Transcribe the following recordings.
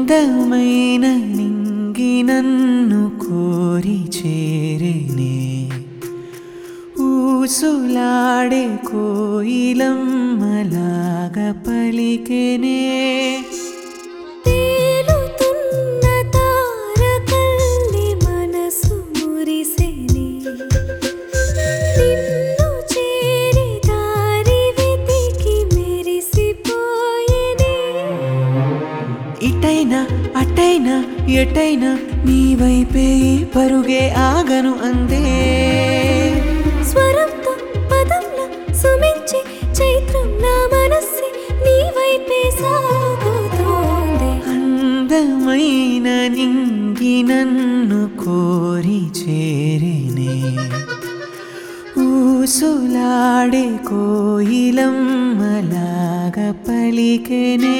అందమైన నింగి నన్ను కోరి చేరేనే ఊసులాడే కోయిలమ్మలాగ పలికెనే తేలుతున్న తారకల్లి మనసు మురిసెనే నిన్ను చేరి దారి వెతికి మెరిసిపోయెనే ఇటైనా అటైనా ఎటైనా నీ వైపే పరుగే ఆగను అందే స్వరంతో పదంలో సుమించి చైత్రం నా మనస్సు నీ వైపే సాగుతోంది అందమైన నింగి నన్ను కోరి చేరేనే ఊసులాడే కోయిలమ్మలాగ పలికెనే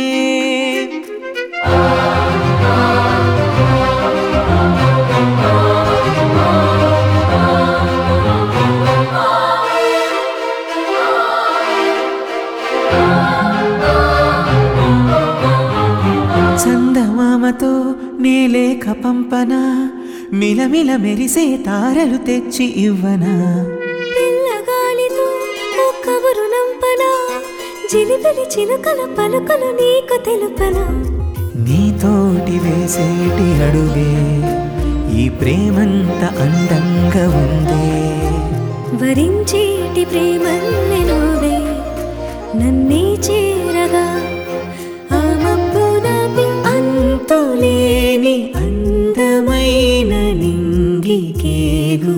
చందమామతో నేలేక పంపనా మిలమిల మెరిసే తారలు తెచ్చి ఇవ్వనా పిల్లగాలితో ఓ కబురు నంపనా జిలిబిలి చిలుకల పలుకలు నీకు తెలుపనా నీతోటి వేసేటి అడుగే ఈ ప్రేమంత అందంగా ఉందే వరించేటి ప్రేమల్లె నువ్వే నన్నే చేరగా ఆ మబ్బునపి అంతులేని అందమైన నింగికేగు